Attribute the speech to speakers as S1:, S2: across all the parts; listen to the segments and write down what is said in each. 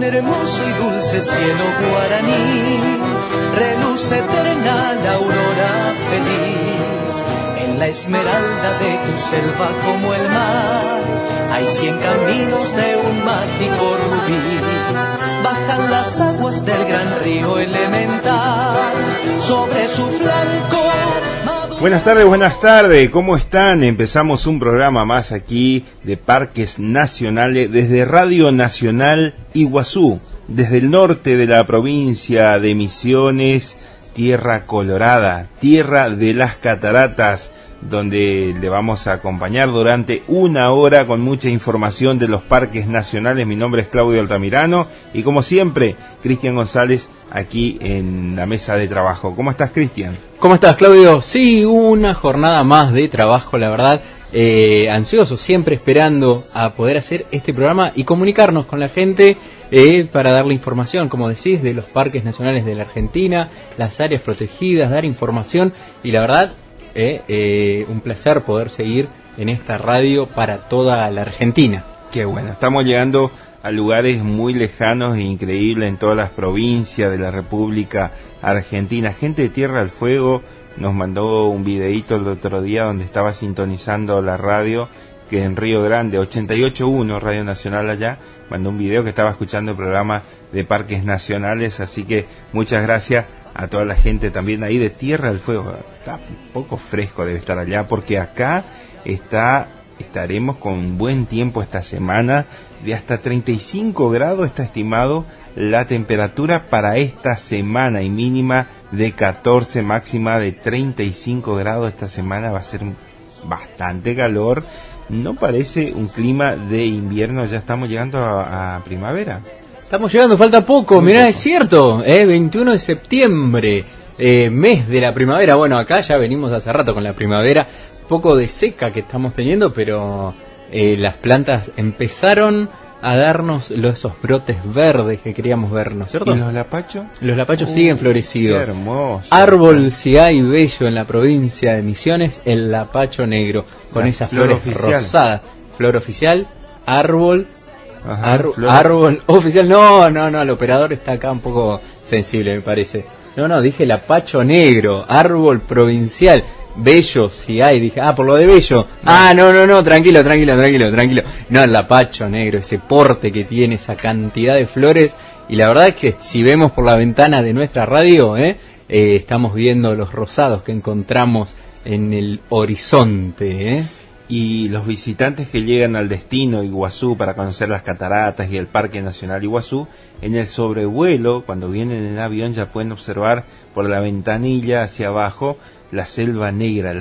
S1: hermoso y dulce cielo guaraní, reluce eterna la aurora feliz. En la esmeralda de tu selva como el mar, hay 100 caminos de un mágico rubí. Bajan las aguas del gran río elemental, sobre su flanco.
S2: Buenas tardes, ¿cómo están? Empezamos un programa más aquí de Parques Nacionales desde Radio Nacional Iguazú, desde el norte de la provincia de Misiones, tierra colorada, tierra de las cataratas, donde le vamos a acompañar durante una hora con mucha información de los parques nacionales. Mi nombre es Claudio Altamirano y como siempre, Cristian González aquí en la mesa de trabajo. ¿Cómo estás, Cristian?
S3: ¿Cómo estás, Claudio? Sí, una jornada más de trabajo, la verdad. Ansioso, siempre esperando a poder hacer este programa y comunicarnos con la gente para darle información, como decís, de los parques nacionales de la Argentina, las áreas protegidas, dar información y la verdad, un placer poder seguir en esta radio para toda la Argentina.
S2: Qué bueno, estamos llegando a lugares muy lejanos e increíbles en todas las provincias de la República Argentina. Gente de Tierra del Fuego nos mandó un videíto el otro día donde estaba sintonizando la radio, que en Río Grande, 88.1 Radio Nacional allá, mandó un video que estaba escuchando el programa de Parques Nacionales, así que muchas gracias a toda la gente también ahí de Tierra del Fuego. Está un poco fresco, debe estar allá, porque acá estaremos con buen tiempo esta semana, de hasta 35 grados está estimado la temperatura para esta semana, y mínima de 14, máxima de 35 grados. Esta semana va a ser bastante calor, no parece un clima de invierno, ya estamos llegando a primavera.
S3: Estamos llegando, falta poco, mirá, es cierto, 21 de septiembre, mes de la primavera. Bueno, acá ya venimos hace rato con la primavera, poco de seca que estamos teniendo, pero las plantas empezaron a darnos esos brotes verdes que queríamos ver, ¿no es cierto?
S2: ¿Y los lapachos?
S3: Los lapachos siguen florecidos.
S2: Qué hermoso.
S3: Árbol si hay bello en la provincia de Misiones, el lapacho negro, con esas flores rosadas. Flor oficial, árbol. Ajá, árbol oficial, no, el operador está acá un poco sensible, me parece. No, dije lapacho negro, árbol provincial, bello si hay, dije, por lo de bello. No, tranquilo. No, el lapacho negro, ese porte que tiene, esa cantidad de flores, y la verdad es que si vemos por la ventana de nuestra radio, estamos viendo los rosados que encontramos en el horizonte,
S2: Y los visitantes que llegan al destino Iguazú para conocer las cataratas y el Parque Nacional Iguazú, en el sobrevuelo, cuando vienen en avión, ya pueden observar por la ventanilla hacia abajo la selva negra,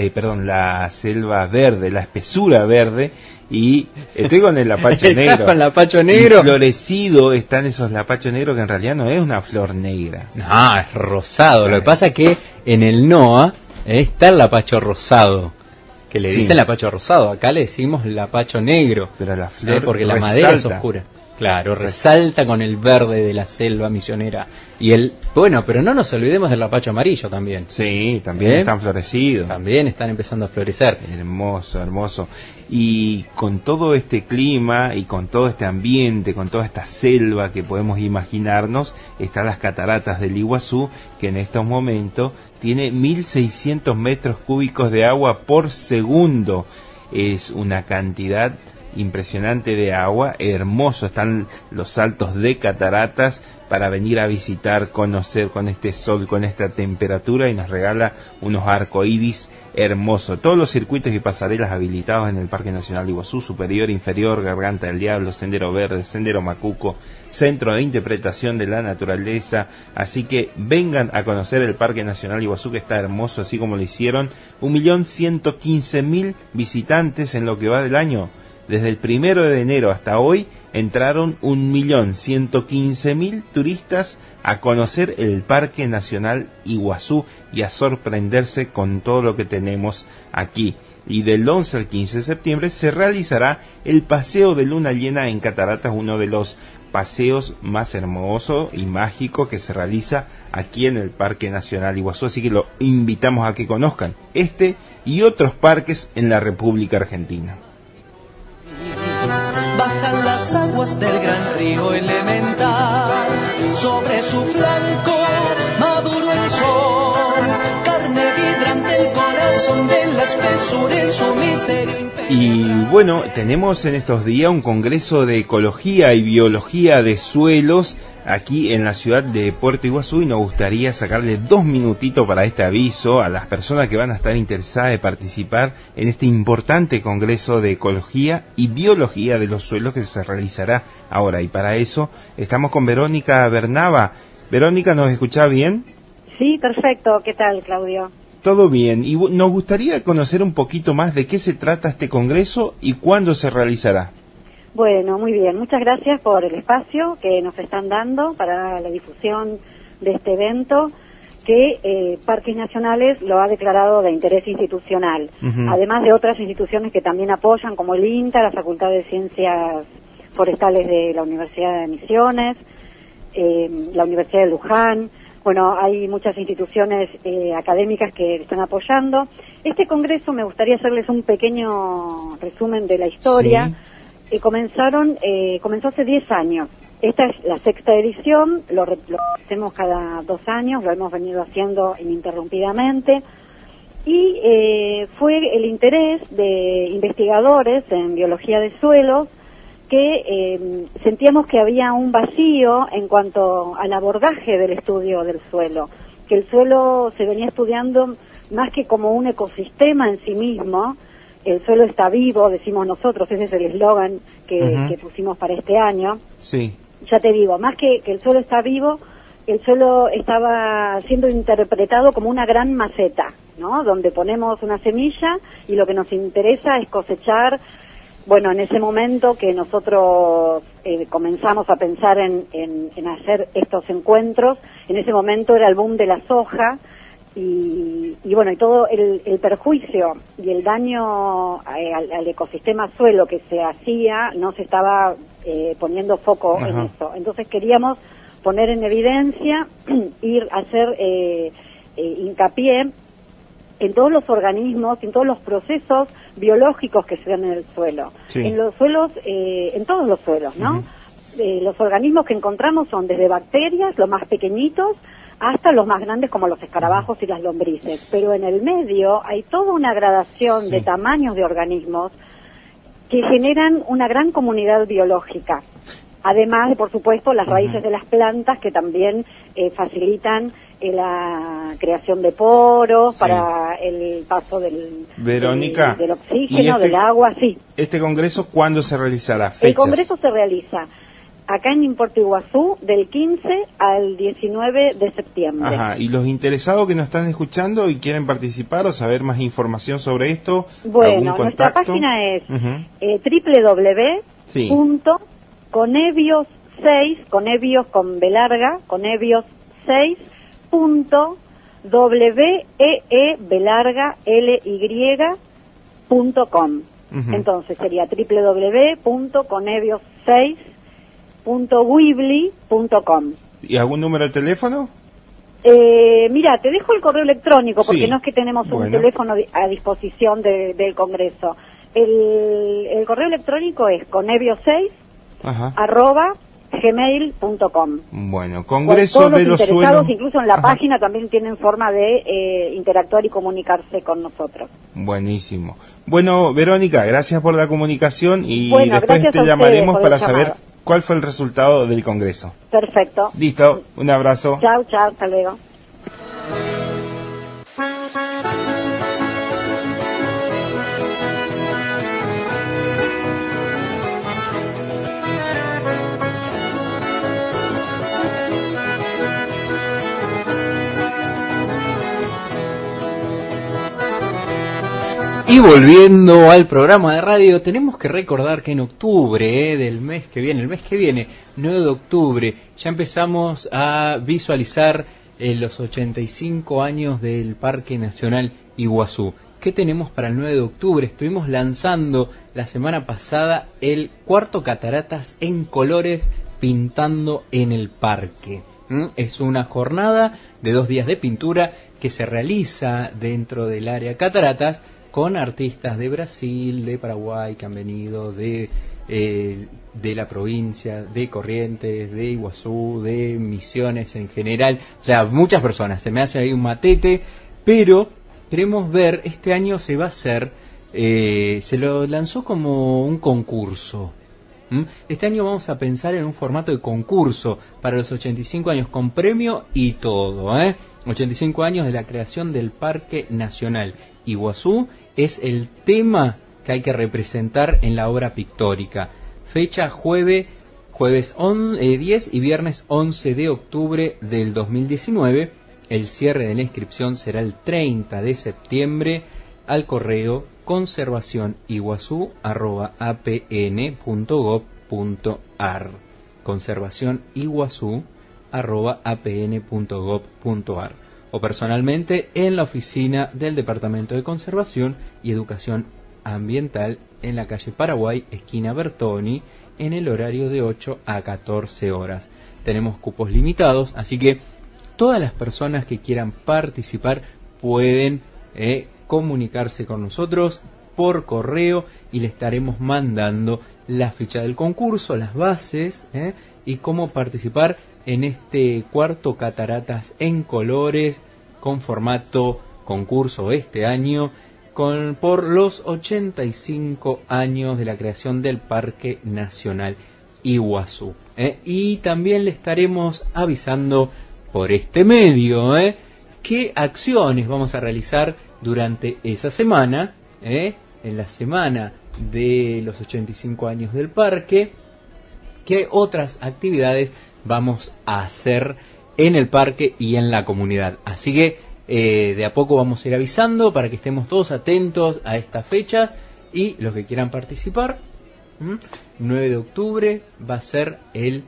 S2: la selva verde, la espesura verde, y estoy con el lapacho negro.
S3: Con lapacho negro.
S2: Y florecido están esos lapachos negros, que en realidad no es una flor negra.
S3: No, es rosado. Lo que pasa es que en el NOA está el lapacho rosado, que le dicen lapacho rosado, acá le decimos lapacho negro,
S2: pero la flor
S3: porque la madera es oscura. Claro, resalta con el verde de la selva misionera. Pero no nos olvidemos del lapacho amarillo también.
S2: Sí, también están florecidos.
S3: También están empezando a florecer.
S2: Hermoso. Y con todo este clima y con todo este ambiente, con toda esta selva que podemos imaginarnos, están las cataratas del Iguazú, que en estos momentos tiene 1.600 metros cúbicos de agua por segundo. Es una cantidad impresionante de agua, hermoso, están los saltos de cataratas para venir a visitar, conocer con este sol, con esta temperatura, y nos regala unos arcoíris hermosos. Todos los circuitos y pasarelas habilitados en el Parque Nacional Iguazú, superior, inferior, Garganta del Diablo, Sendero Verde, Sendero Macuco, Centro de Interpretación de la Naturaleza. Así que vengan a conocer el Parque Nacional Iguazú, que está hermoso, así como lo hicieron 1.115.000 visitantes en lo que va del año. Desde el 1 de enero hasta hoy entraron 1.115.000 turistas a conocer el Parque Nacional Iguazú y a sorprenderse con todo lo que tenemos aquí. Y del 11 al 15 de septiembre se realizará el paseo de luna llena en cataratas, uno de los paseos más hermosos y mágicos que se realiza aquí en el Parque Nacional Iguazú. Así que lo invitamos a que conozcan este y otros parques en la República Argentina.
S1: Bajan las las aguas del gran río elemental. Sobre su flanco maduro el sol, carne vibrante el corazón de la espesura y su misterio imperial.
S2: Y bueno, tenemos en estos días un congreso de ecología y biología de suelos aquí en la ciudad de Puerto Iguazú, y nos gustaría sacarle 2 minutitos para este aviso a las personas que van a estar interesadas de participar en este importante congreso de ecología y biología de los suelos que se realizará ahora. Y para eso estamos con Verónica Bernaba. Verónica, ¿nos escucha bien?
S4: Sí, perfecto. ¿Qué tal, Claudio?
S2: Todo bien, y nos gustaría conocer un poquito más de qué se trata este congreso y cuándo se realizará.
S4: Bueno, muy bien. Muchas gracias por el espacio que nos están dando para la difusión de este evento que Parques Nacionales lo ha declarado de interés institucional, además de otras instituciones que también apoyan, como el INTA, la Facultad de Ciencias Forestales de la Universidad de Misiones, la Universidad de Luján. Bueno, hay muchas instituciones académicas que están apoyando. Este congreso, me gustaría hacerles un pequeño resumen de la historia. Sí. Comenzó hace 10 años. Esta es la 6ª edición, lo hacemos cada 2 años, lo hemos venido haciendo ininterrumpidamente. Y fue el interés de investigadores en biología de suelos que sentíamos que había un vacío en cuanto al abordaje del estudio del suelo, que el suelo se venía estudiando más que como un ecosistema en sí mismo. El suelo está vivo, decimos nosotros, ese es el eslogan que pusimos para este año.
S2: Sí.
S4: Ya te digo, más que el suelo está vivo, el suelo estaba siendo interpretado como una gran maceta, ¿no? Donde ponemos una semilla y lo que nos interesa es cosechar. Bueno, en ese momento que nosotros comenzamos a pensar en hacer estos encuentros, en ese momento era el boom de la soja, y bueno, y todo el perjuicio y el daño al ecosistema suelo que se hacía, no se estaba poniendo foco en eso. Entonces queríamos poner en evidencia, ir a hacer hincapié en todos los organismos, en todos los procesos biológicos que se dan en el suelo. Sí. En los suelos, en todos los suelos, ¿no? Los organismos que encontramos son desde bacterias, los más pequeñitos, hasta los más grandes como los escarabajos y las lombrices. Pero en el medio hay toda una gradación de tamaños de organismos que generan una gran comunidad biológica. Además de, por supuesto, las raíces de las plantas que también facilitan la creación de poros para el paso del oxígeno, del agua, sí.
S2: ¿Este congreso cuándo se realizará? ¿Fechas?
S4: El congreso se realiza acá en Puerto Iguazú del 15 al 19 de septiembre.
S2: Ajá, y los interesados que nos están escuchando y quieren participar o saber más información sobre esto,
S4: bueno, nuestra página es www.conebios6, conebios con B larga, conebios6.weebelarga.com. Entonces sería www.conebios6.weebly.com.
S2: ¿Y algún número de teléfono?
S4: Mira, te dejo el correo electrónico porque no es que tenemos un teléfono a disposición del Congreso. El correo electrónico es conebios6@gmail.com.
S2: Bueno, Congreso de los Suelos.
S4: Incluso en la página también tienen forma de interactuar y comunicarse con nosotros.
S2: Buenísimo. Bueno, Verónica, gracias por la comunicación y después te llamaremos para saber cuál fue el resultado del Congreso.
S4: Perfecto.
S2: Listo, un abrazo.
S4: Chao, hasta luego.
S3: Y volviendo al programa de radio, tenemos que recordar que en octubre del mes que viene, 9 de octubre, ya empezamos a visualizar los 85 años del Parque Nacional Iguazú. ¿Qué tenemos para el 9 de octubre? Estuvimos lanzando la semana pasada el cuarto Cataratas en colores pintando en el parque. Es una jornada de 2 días de pintura que se realiza dentro del área Cataratas, con artistas de Brasil, de Paraguay, que han venido de la provincia, de Corrientes, de Iguazú, de Misiones en general, o sea, muchas personas. Se me hace ahí un matete, pero queremos ver, este año se va a hacer, se lo lanzó como un concurso. Este año vamos a pensar en un formato de concurso para los 85 años, con premio y todo, 85 años de la creación del Parque Nacional Iguazú es el tema que hay que representar en la obra pictórica. Fecha jueves 10 y viernes 11 de octubre del 2019. El cierre de la inscripción será el 30 de septiembre al correo conservacioniguazú@apn.gov.ar. conservacioniguazú@apn.gov.ar, o personalmente en la oficina del Departamento de Conservación y Educación Ambiental en la calle Paraguay, esquina Bertoni, en el horario de 8 a 14 horas. Tenemos cupos limitados, así que todas las personas que quieran participar pueden comunicarse con nosotros por correo y le estaremos mandando la ficha del concurso, las bases y cómo participar en este cuarto Cataratas en Colores con formato concurso este año por los 85 años de la creación del Parque Nacional Iguazú. Y también le estaremos avisando por este medio qué acciones vamos a realizar durante esa semana, en la semana de los 85 años del parque, qué otras actividades vamos a hacer en el parque y en la comunidad. Así que de a poco vamos a ir avisando para que estemos todos atentos a estas fechas, y los que quieran participar, 9 de octubre va a ser el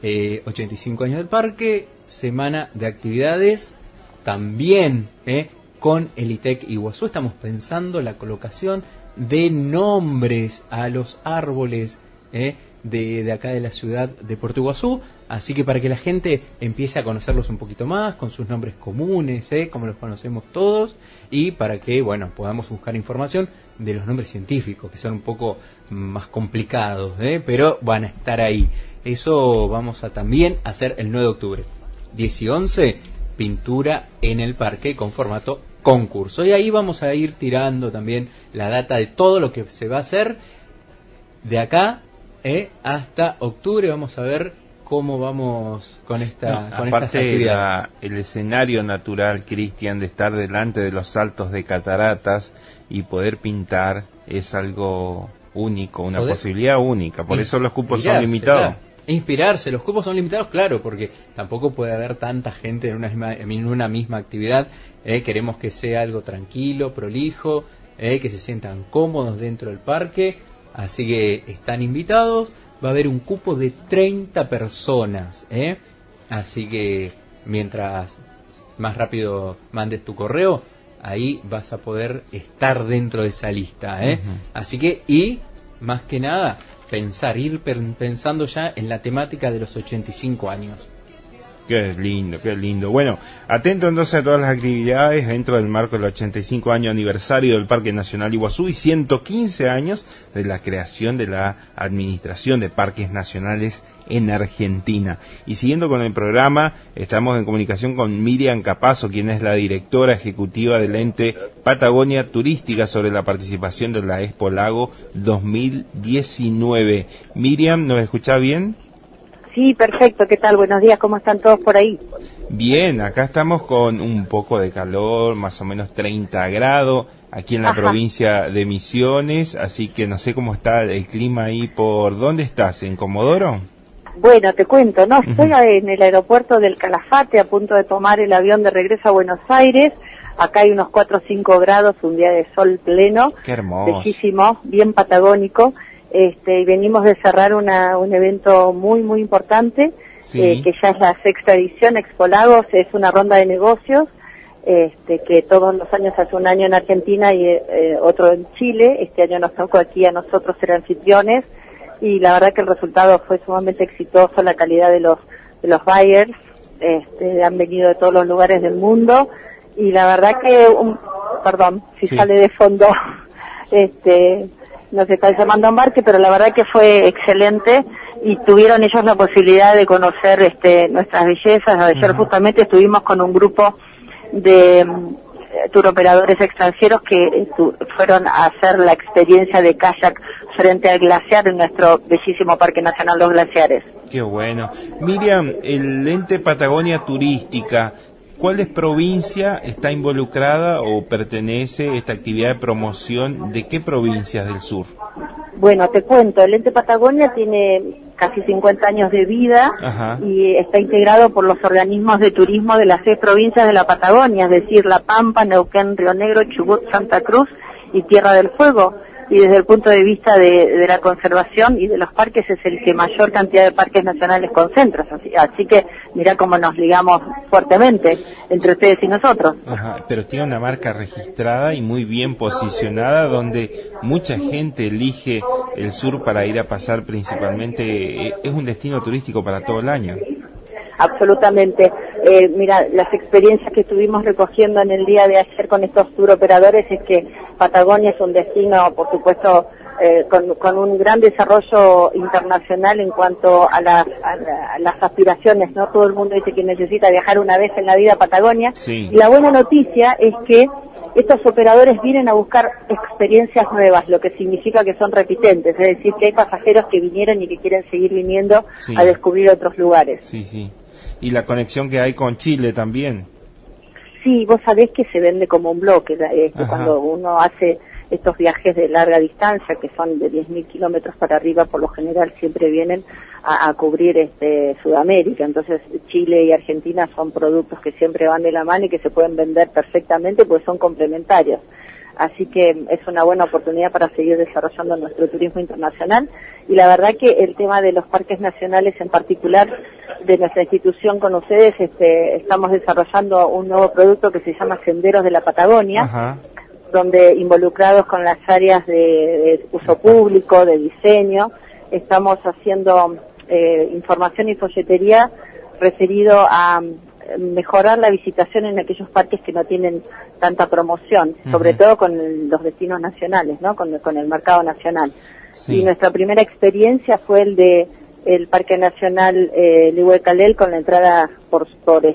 S3: 85 años del parque, semana de actividades también con el ITEC Iguazú. Estamos pensando la colocación de nombres a los árboles de acá de la ciudad de Puerto Iguazú, así que para que la gente empiece a conocerlos un poquito más, con sus nombres comunes, como los conocemos todos, y para que, bueno, podamos buscar información de los nombres científicos, que son un poco más complicados, pero van a estar ahí. Eso vamos a también hacer el 9 de octubre. 10 y 11, pintura en el parque con formato concurso. Y ahí vamos a ir tirando también la data de todo lo que se va a hacer de acá hasta octubre. Vamos a ver cómo vamos con estas actividades.
S2: El escenario natural, Cristian, de estar delante de los saltos de cataratas y poder pintar es algo único, una posibilidad única. Por eso los cupos son limitados.
S3: Inspirarse, los cupos son limitados, claro, porque tampoco puede haber tanta gente en una misma actividad. Queremos que sea algo tranquilo, prolijo, que se sientan cómodos dentro del parque, así que están invitados. Va a haber un cupo de 30 personas, así que mientras más rápido mandes tu correo, ahí vas a poder estar dentro de esa lista, Así que, y más que nada, ir pensando ya en la temática de los 85 años.
S2: Qué lindo, qué lindo. Bueno, atento entonces a todas las actividades dentro del marco del 85 año aniversario del Parque Nacional Iguazú y 115 años de la creación de la Administración de Parques Nacionales en Argentina. Y siguiendo con el programa, estamos en comunicación con Miriam Capazo, quien es la directora ejecutiva del ente Patagonia Turística, sobre la participación de la Expo Lago 2019. Miriam, ¿nos escucha bien?
S4: Sí, perfecto. ¿Qué tal? Buenos días. ¿Cómo están todos por ahí?
S2: Bien, acá estamos con un poco de calor, más o menos 30 grados, aquí en la provincia de Misiones, así que no sé cómo está el clima ahí. ¿Por dónde estás? ¿En Comodoro?
S4: Bueno, te cuento, ¿no? Estoy en el aeropuerto del Calafate, a punto de tomar el avión de regreso a Buenos Aires. Acá hay unos 4 o 5 grados, un día de sol pleno.
S2: Qué hermoso.
S4: Bellísimo, bien patagónico. Y venimos de cerrar un evento muy, muy importante,
S2: sí.
S4: Que ya es la 6ª edición, Expo Lagos. Es una ronda de negocios, que todos los años, hace un año en Argentina y otro en Chile. Este año nos tocó aquí a nosotros ser anfitriones, y la verdad que el resultado fue sumamente exitoso. La calidad de los buyers, han venido de todos los lugares del mundo, y la verdad que
S5: perdón, si sale de fondo, nos está llamando a embarque, pero la verdad que fue excelente y tuvieron ellos la posibilidad de conocer nuestras bellezas. Ayer justamente estuvimos con un grupo de turoperadores extranjeros que fueron a hacer la experiencia de kayak frente al glaciar en nuestro bellísimo Parque Nacional Los Glaciares.
S2: Qué bueno. Miriam, el ente Patagonia Turística, ¿cuál provincia está involucrada o pertenece esta actividad de promoción? ¿De qué provincias del sur?
S5: Bueno, te cuento, el ente Patagonia tiene casi 50 años de vida. Ajá. Y está integrado por los organismos de turismo de las 6 provincias de la Patagonia, es decir, La Pampa, Neuquén, Río Negro, Chubut, Santa Cruz y Tierra del Fuego. Y desde el punto de vista de la conservación y de los parques es el que mayor cantidad de parques nacionales concentra. Así que mira cómo nos ligamos fuertemente entre ustedes y nosotros.
S2: Ajá, pero tiene una marca registrada y muy bien posicionada donde mucha gente elige el sur para ir a pasar principalmente. Es un destino turístico para todo el año.
S5: Absolutamente. Mira, las experiencias que estuvimos recogiendo en el día de ayer con estos turoperadores es que Patagonia es un destino, por supuesto, con un gran desarrollo internacional en cuanto a las aspiraciones, ¿no? Todo el mundo dice que necesita viajar una vez en la vida a Patagonia. Sí. Y la buena noticia es que estos operadores vienen a buscar experiencias nuevas, lo que significa que son repitentes, es decir, que hay pasajeros que vinieron y que quieren seguir viniendo a descubrir otros lugares.
S2: Sí, sí. Y la conexión que hay con Chile también.
S5: Sí, vos sabés que se vende como un bloque, cuando uno hace estos viajes de larga distancia, que son de 10.000 kilómetros para arriba, por lo general siempre vienen a cubrir Sudamérica. Entonces Chile y Argentina son productos que siempre van de la mano y que se pueden vender perfectamente porque son complementarios. Así que es una buena oportunidad para seguir desarrollando nuestro turismo internacional. Y la verdad que el tema de los parques nacionales, en particular de nuestra institución con ustedes, estamos desarrollando un nuevo producto que se llama Senderos de la Patagonia. Ajá. Donde involucrados con las áreas de uso público, de diseño, estamos haciendo información y folletería referido a mejorar la visitación en aquellos parques que no tienen tanta promoción, sobre todo con los destinos nacionales, ¿no? Con el mercado nacional. Sí. Y nuestra primera experiencia fue el Parque Nacional Lihuecalel con la entrada por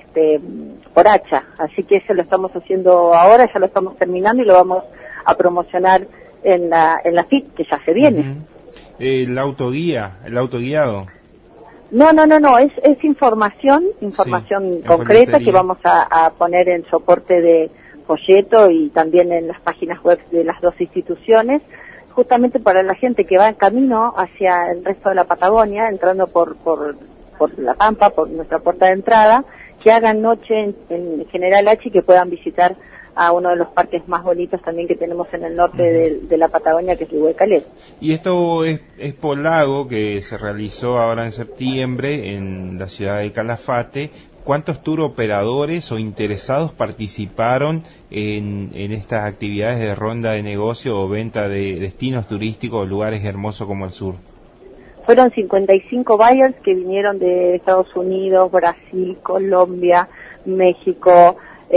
S5: Hacha, así que eso lo estamos haciendo ahora, ya lo estamos terminando y lo vamos a promocionar en la FIT, que ya se viene.
S2: El autoguiado.
S5: No, es información concreta que vamos a poner en soporte de folleto y también en las páginas web de las 2 instituciones, justamente para la gente que va en camino hacia el resto de la Patagonia, entrando por La Pampa, por nuestra puerta de entrada, que hagan noche en General H y que puedan visitar a uno de los parques más bonitos también que tenemos en el norte de la Patagonia, que es Lihuecalel.
S2: Y esto es Polago, que se realizó ahora en septiembre en la ciudad de Calafate. ¿Cuántos tour operadores o interesados participaron en estas actividades de ronda de negocio o venta de destinos turísticos o lugares hermosos como el sur?
S5: Fueron 55 buyers que vinieron de Estados Unidos, Brasil, Colombia, México,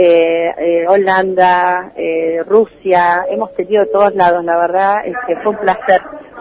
S5: Holanda, Rusia. Hemos tenido de todos lados, la verdad, fue un placer.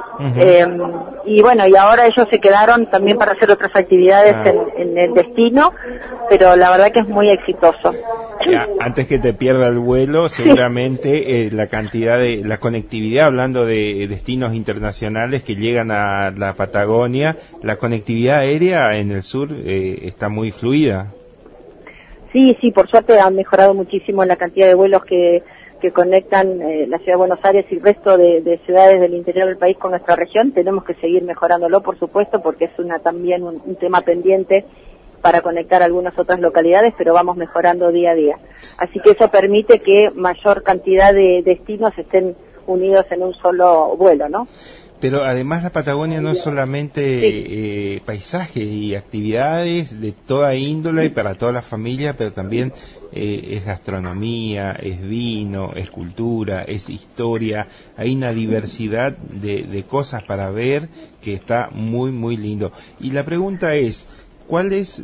S5: Y bueno, y ahora ellos se quedaron también para hacer otras actividades en el destino, pero la verdad que es muy exitoso.
S2: Ya, antes que te pierda el vuelo, seguramente la conectividad, hablando de destinos internacionales que llegan a la Patagonia, la conectividad aérea en el sur está muy fluida.
S5: Sí, por suerte han mejorado muchísimo la cantidad de vuelos que conectan la ciudad de Buenos Aires y el resto de ciudades del interior del país con nuestra región. Tenemos que seguir mejorándolo, por supuesto, porque es también un tema pendiente para conectar algunas otras localidades, pero vamos mejorando día a día. Así que eso permite que mayor cantidad de destinos estén unidos en un solo vuelo, ¿no?
S2: Pero además la Patagonia no es solamente paisajes y actividades de toda índole y para toda la familia, pero también es gastronomía, es vino, es cultura, es historia. Hay una diversidad de cosas para ver que está muy, muy lindo. Y la pregunta es, ¿cuál es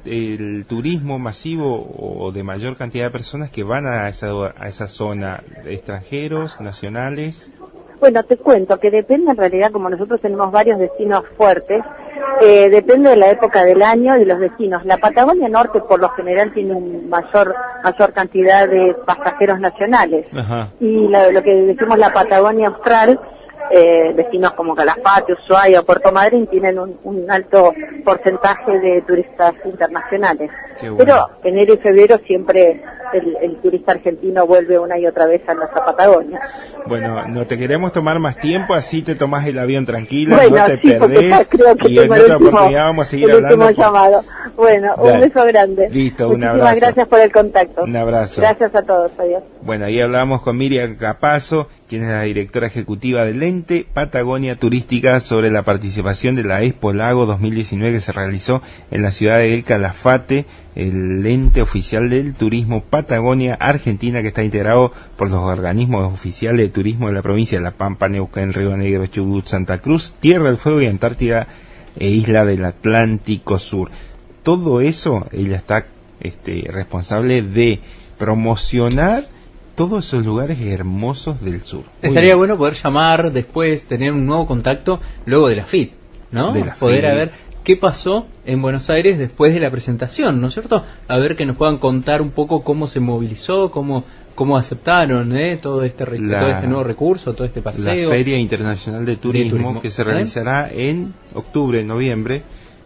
S2: el turismo masivo o de mayor cantidad de personas que van a esa zona? ¿Extranjeros, nacionales?
S5: Bueno, te cuento que depende en realidad, como nosotros tenemos varios destinos fuertes, depende de la época del año y de los destinos. La Patagonia Norte por lo general tiene un mayor cantidad de pasajeros nacionales.
S2: Ajá.
S5: Y lo que decimos la Patagonia Austral, destinos como Calafate, Ushuaia o Puerto Madryn tienen un alto porcentaje de turistas internacionales.
S2: Bueno.
S5: Pero enero y febrero siempre el turista argentino vuelve una y otra vez a nuestra Patagonia.
S2: Bueno, no te queremos tomar más tiempo, así te tomás el avión tranquila,
S5: bueno,
S2: no te
S5: sí,
S2: perdés, y en otra oportunidad vamos a seguir hablando.
S5: Llamado. Bueno,
S2: Dale.
S5: Un beso grande.
S2: Listo, un abrazo.
S5: Muchísimas gracias por el contacto.
S2: Un abrazo.
S5: Gracias a todos, adiós.
S2: Bueno, ahí hablamos con Miriam Capazo, quien es la directora ejecutiva del ente Patagonia Turística, sobre la participación de la Expo Lago 2019 que se realizó en la ciudad de El Calafate, el ente oficial del turismo Patagonia Argentina, que está integrado por los organismos oficiales de turismo de la provincia de La Pampa, Neuquén, Río Negro, Chubut, Santa Cruz, Tierra del Fuego y Antártida e Isla del Atlántico Sur. Todo eso, ella está responsable de promocionar todos esos lugares hermosos del sur.
S3: Estaría bueno poder llamar después, tener un nuevo contacto luego de la FIT, ¿no?
S2: De la
S3: poder
S2: FIT.
S3: A ver qué pasó en Buenos Aires después de la presentación, ¿no es cierto? A ver que nos puedan contar un poco cómo se movilizó, cómo aceptaron todo este nuevo recurso, todo este paseo.
S2: La Feria Internacional de Turismo que se realizará en octubre, noviembre.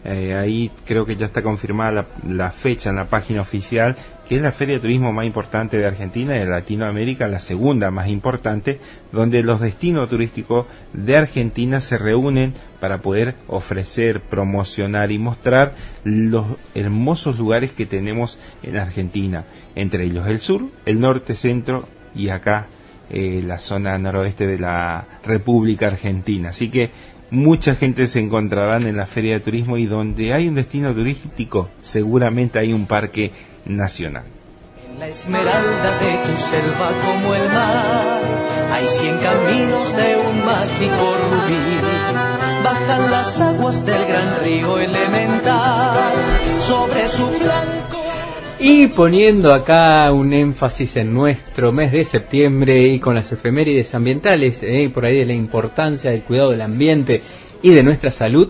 S2: Ahí creo que ya está confirmada la fecha en la página oficial, que es la feria de turismo más importante de Argentina y de Latinoamérica, la segunda más importante, donde los destinos turísticos de Argentina se reúnen para poder ofrecer, promocionar y mostrar los hermosos lugares que tenemos en Argentina, entre ellos el sur, el norte, centro y acá la zona noroeste de la República Argentina. Así que mucha gente se encontrarán en la feria de turismo, y donde hay un destino turístico seguramente hay un parque nacional.
S1: En la esmeralda de tu selva como el mar hay 100 caminos de un mágico rubí. Bajan las aguas del gran río elemental sobre su flanco.
S3: Y poniendo acá un énfasis en nuestro mes de septiembre y con las efemérides ambientales, por ahí de la importancia del cuidado del ambiente y de nuestra salud,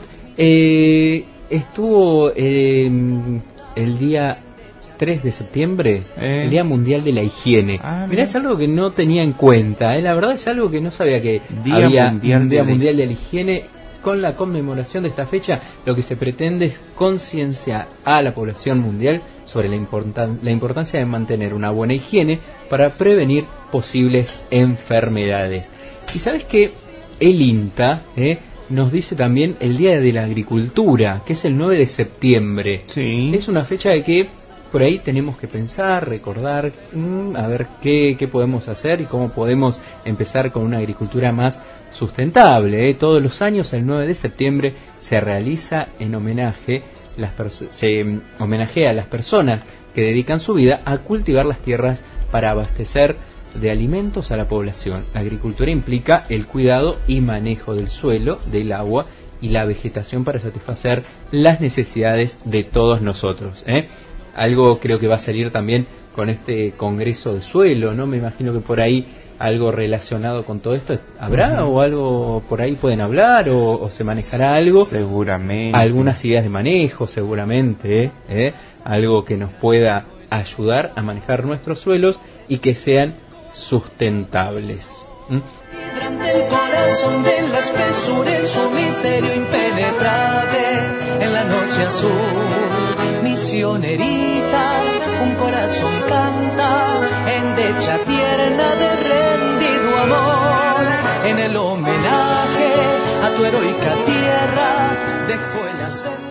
S3: estuvo el día 3 de septiembre, el Día Mundial de la Higiene. Mirá, es algo que no tenía en cuenta, la verdad es algo que no sabía que había un Día Mundial de la Higiene. Con la conmemoración de esta fecha, lo que se pretende es concienciar a la población mundial sobre la importancia de mantener una buena higiene para prevenir posibles enfermedades. Y sabes que el INTA nos dice también el Día de la Agricultura, que es el 9 de septiembre.
S2: Sí.
S3: Es una fecha de que por ahí tenemos que pensar, recordar, a ver qué podemos hacer y cómo podemos empezar con una agricultura más sustentable. Todos los años, el 9 de septiembre, se realiza en homenaje, se homenajea a las personas que dedican su vida a cultivar las tierras para abastecer de alimentos a la población. La agricultura implica el cuidado y manejo del suelo, del agua y la vegetación para satisfacer las necesidades de todos nosotros. Algo creo que va a salir también con este Congreso de Suelo, ¿no? Me imagino que por ahí algo relacionado con todo esto habrá, o algo por ahí pueden hablar, o se manejará algo.
S2: Seguramente.
S3: Algunas ideas de manejo, seguramente, algo que nos pueda ayudar a manejar nuestros suelos y que sean sustentables.
S1: El corazón de la espesura es un misterio impenetrable en la noche azul. Misionerita, un corazón canta en dicha tierna de rendido amor. En el homenaje a tu heroica tierra dejó el acento.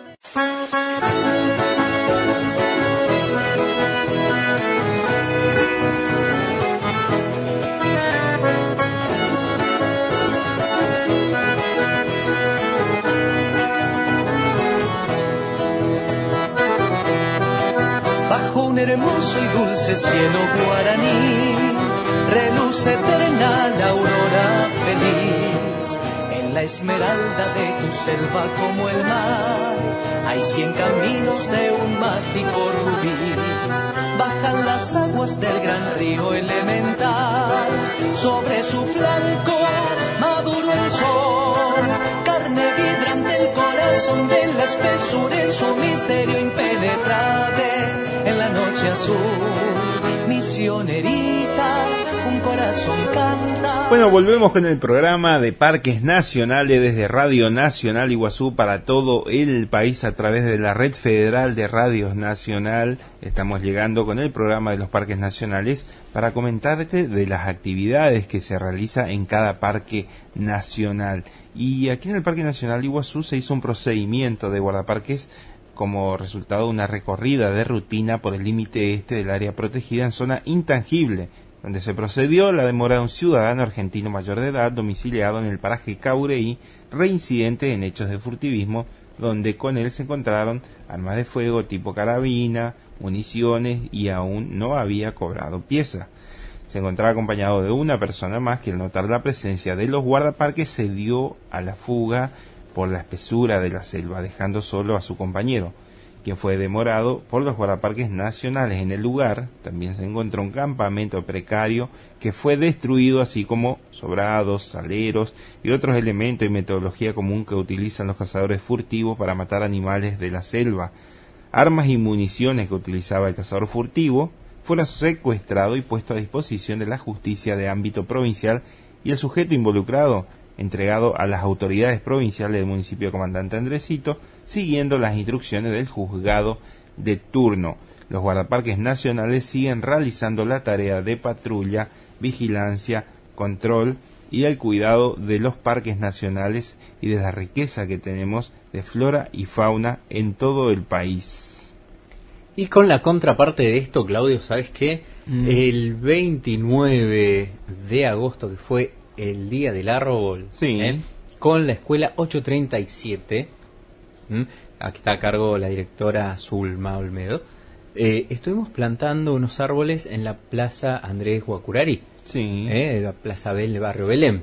S1: Bajo un hermoso y dulce cielo guaraní reluce eterna la aurora feliz. En la la esmeralda de tu selva como el mar. Hay 100 caminos de un mágico rubí. Bajan las aguas del gran río elemental. Sobre su flanco maduro el sol. Carne vibrante el corazón de la espesura es su misterio impenetrable. En la noche azul, misionerita, un corazón canta.
S2: Bueno, volvemos con el programa de Parques Nacionales desde Radio Nacional Iguazú para todo el país a través de la Red Federal de Radios Nacional. Estamos llegando con el programa de los Parques Nacionales para comentarte de las actividades que se realiza en cada parque nacional. Y aquí en el Parque Nacional Iguazú se hizo un procedimiento de guardaparques como resultado de una recorrida de rutina por el límite este del área protegida en zona intangible, donde se procedió la demora de un ciudadano argentino mayor de edad domiciliado en el paraje Caureí, reincidente en hechos de furtivismo, donde con él se encontraron armas de fuego tipo carabina, municiones y aún no había cobrado pieza. Se encontraba acompañado de una persona más que al notar la presencia de los guardaparques se dio a la fuga por la espesura de la selva, dejando solo a su compañero, quien fue demorado por los guardaparques nacionales. En el lugar también se encontró un campamento precario que fue destruido, así como sobrados, saleros y otros elementos y metodología común que utilizan los cazadores furtivos para matar animales de la selva. Armas y municiones que utilizaba el cazador furtivo fueron secuestrados y puestos a disposición de la justicia de ámbito provincial y el sujeto involucrado entregado a las autoridades provinciales del municipio de Comandante Andresito, siguiendo las instrucciones del juzgado de turno. Los guardaparques nacionales siguen realizando la tarea de patrulla, vigilancia, control y el cuidado de los parques nacionales y de la riqueza que tenemos de flora y fauna en todo el país.
S3: Y con la contraparte de esto, Claudio, ¿sabes qué? El 29 de agosto, que fue el Día del Árbol,
S2: sí,
S3: con la escuela 837, aquí está a cargo la directora Zulma Olmedo, estuvimos plantando unos árboles en la Plaza Andrés Guacurari,
S2: sí,
S3: la Plaza Bel, barrio Belén,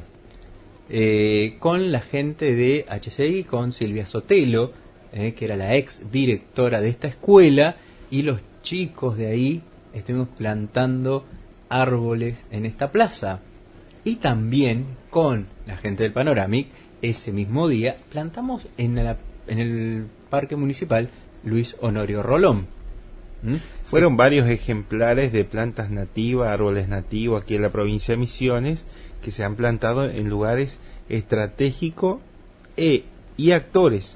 S3: con la gente de HCI, con Silvia Sotelo, que era la ex directora de esta escuela, y los chicos de ahí estuvimos plantando árboles en esta plaza. Y también con la gente del Panoramic, ese mismo día, plantamos en el Parque Municipal Luis Honorio Rolón.
S2: Fueron varios ejemplares de plantas nativas, árboles nativos aquí en la provincia de Misiones, que se han plantado en lugares estratégicos y actores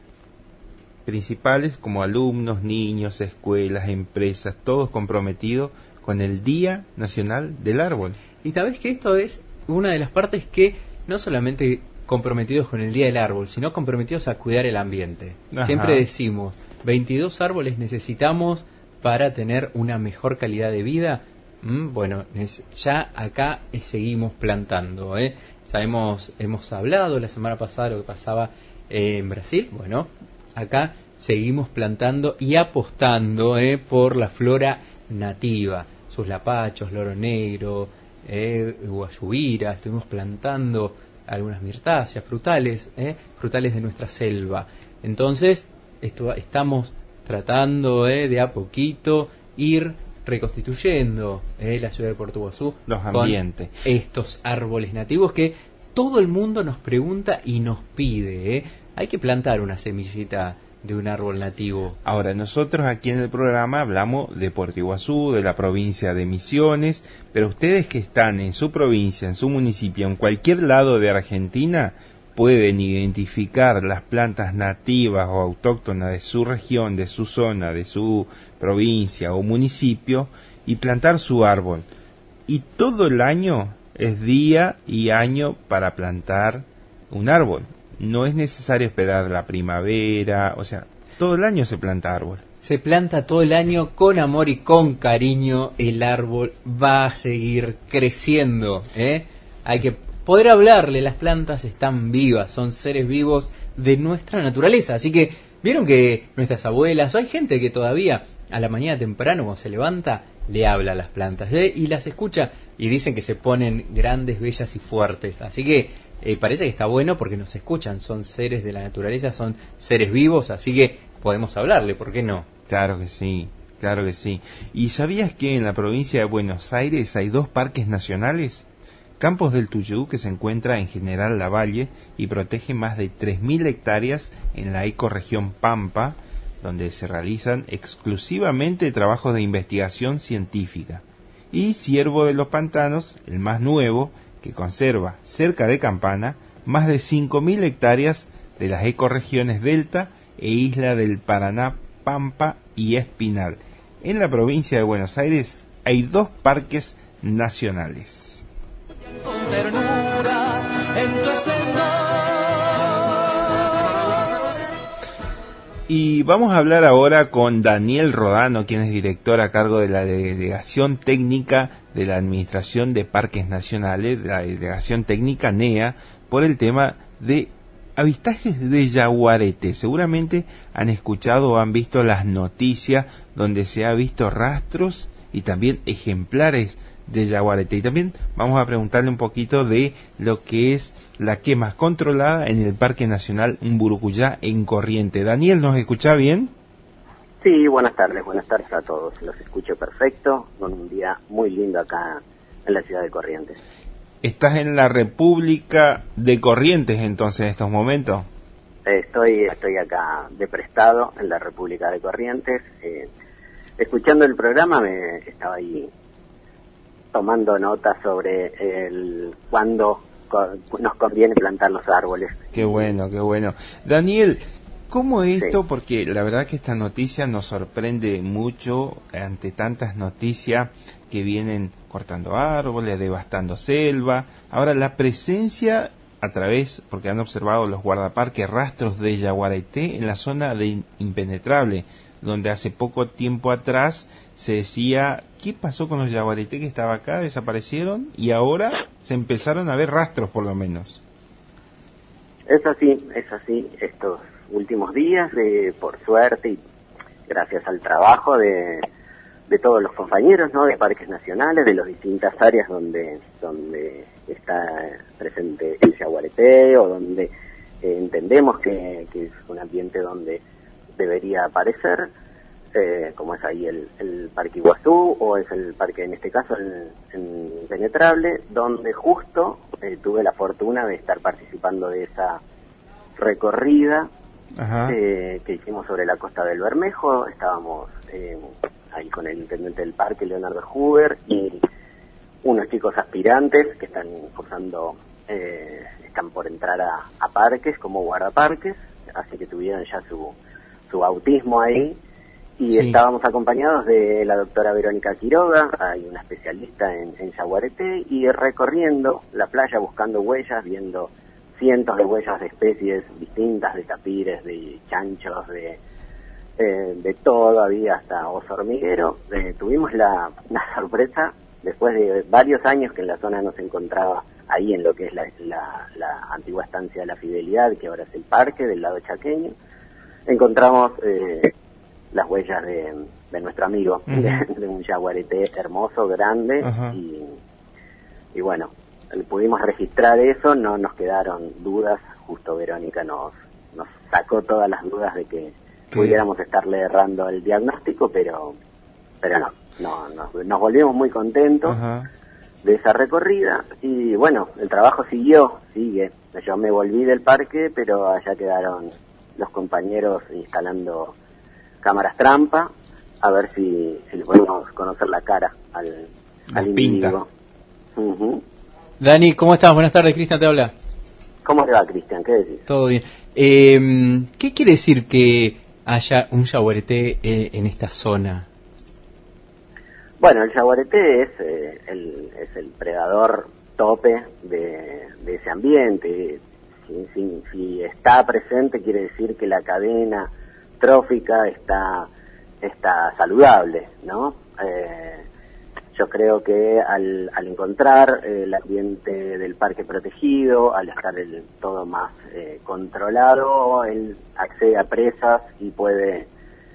S2: principales como alumnos, niños, escuelas, empresas, todos comprometidos con el Día Nacional del Árbol.
S3: Y sabes que esto es una de las partes que no solamente comprometidos con el Día del Árbol, sino comprometidos a cuidar el ambiente. Ajá. Siempre decimos, 22 árboles necesitamos para tener una mejor calidad de vida. Bueno, ya acá seguimos plantando. Sabemos, hemos hablado la semana pasada de lo que pasaba en Brasil. Bueno, acá seguimos plantando y apostando por la flora nativa. Sus lapachos, loro negro, guayubira, estuvimos plantando algunas mirtáceas, frutales de nuestra selva. Entonces, estamos tratando de a poquito ir reconstituyendo la ciudad de Puerto Iguazú,
S2: los ambientes,
S3: con estos árboles nativos que todo el mundo nos pregunta y nos pide. Hay que plantar una semillita de un árbol nativo.
S2: Ahora, nosotros aquí en el programa hablamos de Puerto Iguazú, de la provincia de Misiones, pero ustedes que están en su provincia, en su municipio, en cualquier lado de Argentina, pueden identificar las plantas nativas o autóctonas de su región, de su zona, de su provincia o municipio y plantar su árbol. Y todo el año es día y año para plantar un árbol. No es necesario esperar la primavera, o sea, todo el año se planta árbol.
S3: Se planta todo el año con amor y con cariño, el árbol va a seguir creciendo. Hay que poder hablarle, las plantas están vivas, son seres vivos de nuestra naturaleza. Así que, vieron que nuestras abuelas, o hay gente que todavía a la mañana temprano cuando se levanta, le habla a las plantas y las escucha y dicen que se ponen grandes, bellas y fuertes. Así que parece que está bueno porque nos escuchan, son seres de la naturaleza, son seres vivos, así que podemos hablarle, ¿por qué no?
S2: Claro que sí, claro que sí. ¿Y sabías que en la provincia de Buenos Aires hay 2 parques nacionales? Campos del Tuyú, que se encuentra en General Lavalle y protege más de 3.000 hectáreas en la ecorregión Pampa, donde se realizan exclusivamente trabajos de investigación científica. Y Ciervo de los Pantanos, el más nuevo, que conserva cerca de Campana más de 5.000 hectáreas de las ecorregiones Delta e Isla del Paraná, Pampa y Espinal. En la provincia de Buenos Aires hay 2 parques nacionales.
S1: Con ternura en tu esplendor.
S2: Y vamos a hablar ahora con Daniel Rodano, quien es director a cargo de la Delegación Técnica de la Administración de Parques Nacionales, de la Delegación Técnica NEA, por el tema de avistajes de yaguareté. Seguramente han escuchado o han visto las noticias donde se ha visto rastros y también ejemplares de yaguareté. Y también vamos a preguntarle un poquito de lo que es la quema controlada en el Parque Nacional Mburucuyá en Corrientes. Daniel, ¿nos escucha bien?
S6: Sí, buenas tardes a todos. Los escucho perfecto, con un día muy lindo acá en la ciudad de Corrientes.
S2: ¿Estás en la República de Corrientes entonces en estos momentos?
S6: Estoy acá de prestado en la República de Corrientes. Escuchando el programa me estaba ahí tomando nota sobre cuándo nos conviene plantar los árboles.
S2: Qué bueno, qué bueno. Daniel, ¿cómo es esto?
S6: Sí.
S2: Porque la verdad que esta noticia nos sorprende mucho ante tantas noticias que vienen cortando árboles, devastando selva. Ahora la presencia a través, porque han observado los guardaparques, rastros de yaguareté en la zona de Impenetrable, donde hace poco tiempo atrás se decía, ¿qué pasó con los yaguareté que estaba acá? ¿Desaparecieron? Y ahora se empezaron a ver rastros por lo menos.
S6: Es así. Estos últimos días, por suerte y gracias al trabajo de todos los compañeros, ¿no?, de parques nacionales, de las distintas áreas donde está presente el yaguareté o donde entendemos que es un ambiente donde debería aparecer, como es ahí el Parque Iguazú o es el parque, en este caso, en Impenetrable, donde justo tuve la fortuna de estar participando de esa recorrida que hicimos sobre la costa del Bermejo. Estábamos ahí con el intendente del parque, Leonardo Huber, y unos chicos aspirantes que están están por entrar a parques como guardaparques, así que tuvieron ya su bautismo ahí, y estábamos acompañados de la doctora Verónica Quiroga, hay una especialista en yaguareté, y recorriendo la playa buscando huellas, viendo cientos de huellas de especies distintas, de tapires, de chanchos, de todo, había hasta oso hormiguero. Tuvimos la sorpresa, después de varios años que en la zona no se encontraba, ahí en lo que es la antigua estancia de la Fidelidad, que ahora es el parque del lado chaqueño, encontramos las huellas de nuestro amigo, de un yaguareté hermoso, grande, y bueno, pudimos registrar eso, no nos quedaron dudas, justo Verónica nos sacó todas las dudas de que pudiéramos estarle errando el diagnóstico, pero no, nos volvimos muy contentos de esa recorrida, y bueno, el trabajo sigue. Yo me volví del parque, pero allá quedaron los compañeros instalando cámaras trampa, a ver si le podemos conocer la cara al individuo.
S3: Dani, ¿cómo estás? Buenas tardes, Cristian te habla.
S6: ¿Cómo te va, Cristian? ¿Qué decís?
S3: Todo bien. ¿Qué quiere decir que haya un yaguareté en esta zona?
S6: Bueno, el yaguareté es el predador tope de ese ambiente. Si está presente, quiere decir que la cadena trófica está saludable, ¿no? Yo creo que al encontrar el ambiente del parque protegido, al estar todo más controlado, él accede a presas y puede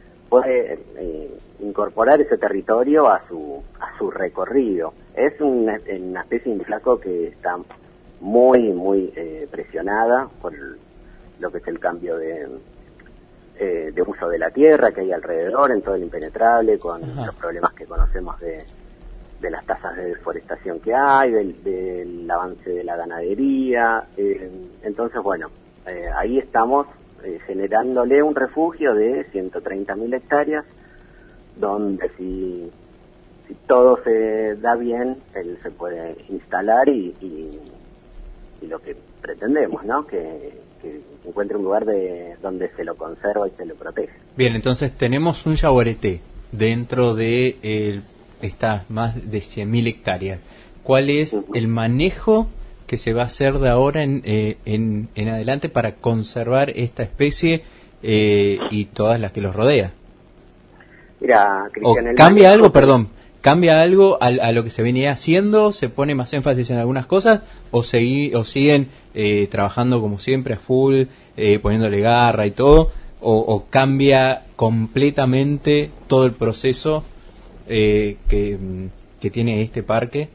S6: incorporar ese territorio a su recorrido. Es una especie de flaco que está muy presionada por lo que es el cambio de uso de la tierra que hay alrededor en todo el impenetrable, con los problemas que conocemos de las tasas de deforestación que hay, del avance de la ganadería. Entonces, bueno, ahí estamos generándole un refugio de 130.000 hectáreas, donde si todo se da bien, él se puede instalar y lo que pretendemos, ¿no? Que encuentre un lugar donde se lo conserva y se lo protege.
S3: Bien, entonces tenemos un yaguareté dentro de estas más de 100.000 hectáreas. ¿Cuál es el manejo que se va a hacer de ahora en adelante para conservar esta especie y todas las que los rodea?
S6: Mira, Cristian,
S3: ¿Cambia algo, ¿Cambia algo a lo que se venía haciendo? ¿Se pone más énfasis en algunas cosas? ¿O siguen trabajando como siempre a full, poniéndole garra y todo? ¿O cambia completamente todo el proceso que tiene este parque?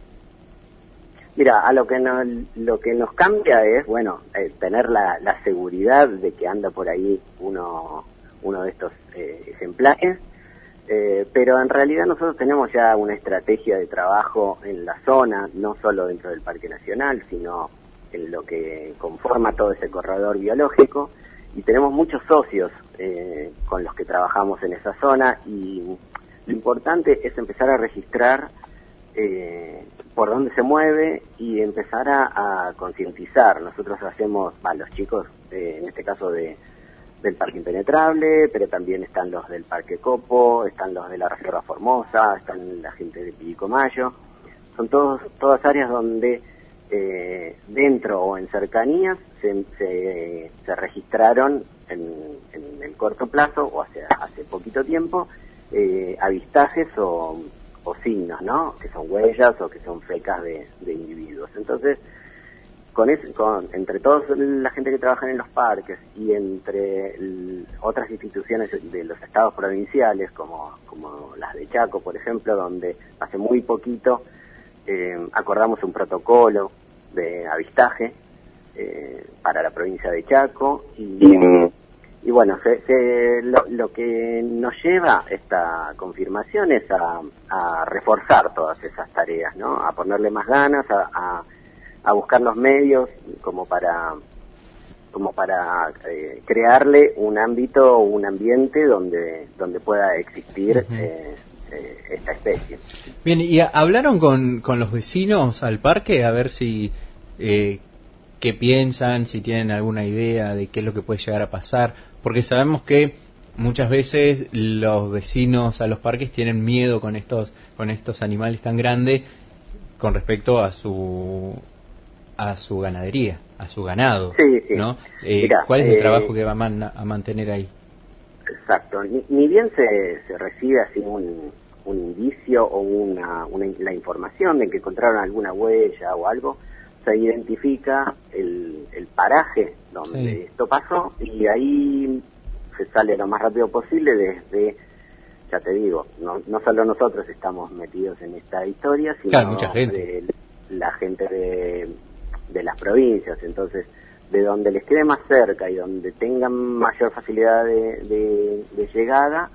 S6: Mira, lo que nos cambia es, bueno, tener la seguridad de que anda por ahí uno de estos ejemplares. Pero en realidad nosotros tenemos ya una estrategia de trabajo en la zona, no solo dentro del Parque Nacional, sino en lo que conforma todo ese corredor biológico, y tenemos muchos socios con los que trabajamos en esa zona, y lo importante es empezar a registrar por dónde se mueve y empezar a concientizar. Nosotros hacemos, los chicos, en este caso del Parque Impenetrable, pero también están los del Parque Copo, están los de la Reserva Formosa, están la gente de Pillicomayo. Son todas áreas donde dentro o en cercanías se registraron en el corto plazo o hace poquito tiempo avistajes o signos, ¿no? Que son huellas o que son fecas de individuos. Entonces, entre toda la gente que trabaja en los parques y entre otras instituciones de los estados provinciales, como las de Chaco, por ejemplo, donde hace muy poquito acordamos un protocolo de avistaje para la provincia de Chaco, y bueno, lo que nos lleva esta confirmación es a reforzar todas esas tareas, ¿no? A ponerle más ganas, a buscar los medios como para crearle un ámbito, un ambiente donde pueda existir esta especie.
S3: Bien, ¿y hablaron con los vecinos al parque a ver si qué piensan, si tienen alguna idea de qué es lo que puede llegar a pasar? Porque sabemos que muchas veces los vecinos a los parques tienen miedo con estos animales tan grandes con respecto a su ganadería, a su ganado,
S6: sí.
S3: ¿no? ¿Cuál es el trabajo que va a mantener ahí?
S6: Exacto. Ni bien se recibe así un indicio o la información de que encontraron alguna huella o algo, se identifica el paraje donde esto pasó, y ahí se sale lo más rápido posible desde, ya te digo, no solo nosotros estamos metidos en esta historia, sino
S3: mucha gente.
S6: La gente de las provincias. Entonces, de donde les quede más cerca y donde tengan mayor facilidad de llegada,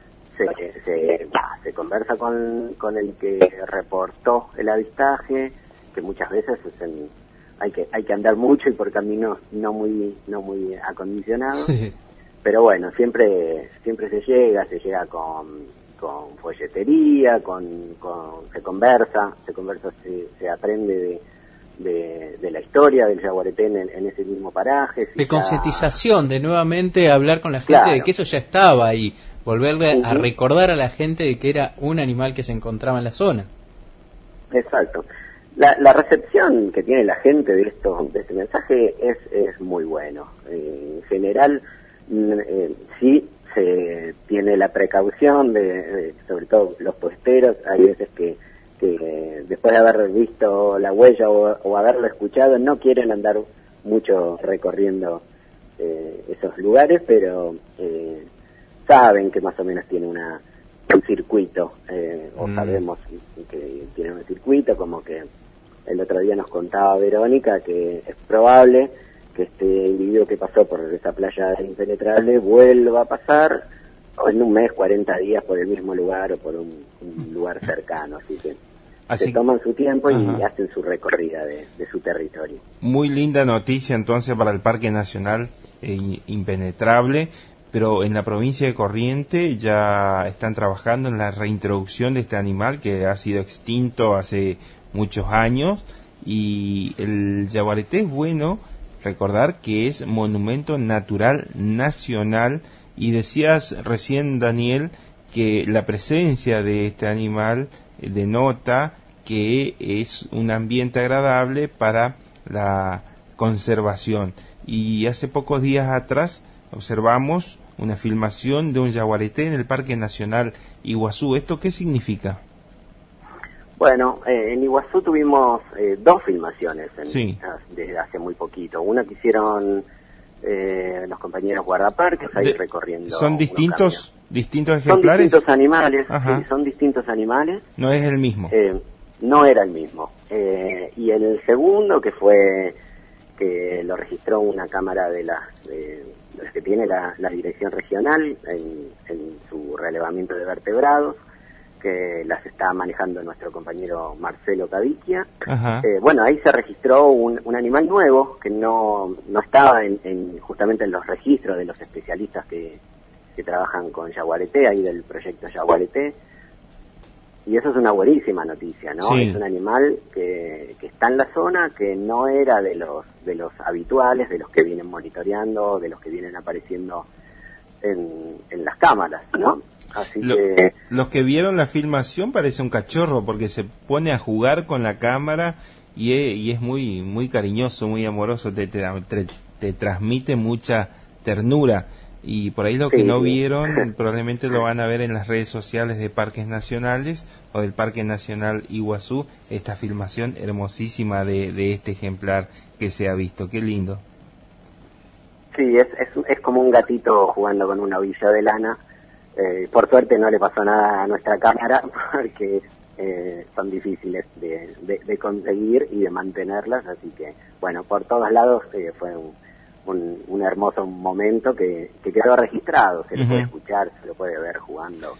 S6: se conversa con el que reportó el avistaje, que muchas veces hay que andar mucho y por caminos no muy acondicionados. Pero bueno, siempre se llega con folletería, se conversa, se aprende de la historia del yaguareté en ese mismo paraje.
S3: De concientización, de nuevamente hablar con la gente de que eso ya estaba ahí, volverle a recordar a la gente de que era un animal que se encontraba en la zona.
S6: Exacto. La recepción que tiene la gente de este mensaje es muy bueno. En general, sí se tiene la precaución sobre todo los puesteros. Hay veces que después de haber visto la huella o haberlo escuchado no quieren andar mucho recorriendo esos lugares, pero saben que más o menos tiene un circuito, o sabemos que tiene un circuito, como que el otro día nos contaba Verónica que es probable que este individuo que pasó por esa playa impenetrable vuelva a pasar en un mes, 40 días por el mismo lugar o por un lugar cercano, así que se toman su tiempo y hacen su recorrida de su territorio.
S2: Muy linda noticia entonces para el Parque Nacional Impenetrable, pero en la provincia de Corrientes ya están trabajando en la reintroducción de este animal que ha sido extinto hace muchos años, y el yaguareté es bueno recordar que es monumento natural nacional, y decías recién, Daniel, que la presencia de este animal denota que es un ambiente agradable para la conservación. Y hace pocos días atrás observamos una filmación de un yaguareté en el Parque Nacional Iguazú. ¿Esto qué significa?
S6: Bueno, en Iguazú tuvimos 2 filmaciones desde hace muy poquito. Una que hicieron los compañeros guardaparques ahí recorriendo.
S2: ¿Son distintos ejemplares?
S6: Son distintos animales, sí, son distintos animales.
S2: No es el mismo.
S6: No era el mismo. Y el segundo, que lo registró una cámara de las que tiene la dirección regional en su relevamiento de vertebrados, que las está manejando nuestro compañero Marcelo Cavicchia. Bueno, ahí se registró un animal nuevo que no estaba justamente en los registros de los especialistas que trabajan con yaguareté, ahí del proyecto Yaguareté, y eso es una buenísima noticia, ¿no? Sí. Es un animal que está en la zona, que no era de los habituales, de los que vienen monitoreando, de los que vienen apareciendo en las cámaras, ¿no? Así que
S2: los que vieron la filmación parece un cachorro porque se pone a jugar con la cámara y es muy muy cariñoso, muy amoroso, te transmite mucha ternura, y por ahí lo que no vieron probablemente lo van a ver en las redes sociales de Parques Nacionales o del Parque Nacional Iguazú, esta filmación hermosísima de este ejemplar que se ha visto. Qué lindo.
S6: Sí, es como un gatito jugando con una ovilla de lana. Por suerte no le pasó nada a nuestra cámara porque son difíciles de conseguir y de mantenerlas, así que bueno, por todos lados fue un hermoso momento que quedó registrado, se lo puede escuchar, se lo puede ver jugando.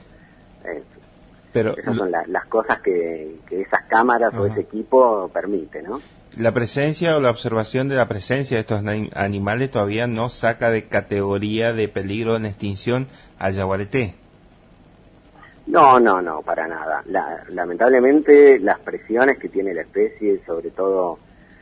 S6: Pero esas son las cosas que esas cámaras o ese equipo permite, ¿no?
S2: La presencia o la observación de la presencia de estos animales todavía no saca de categoría de peligro en extinción al yaguareté.
S6: No, para nada. Lamentablemente las presiones que tiene la especie, sobre todo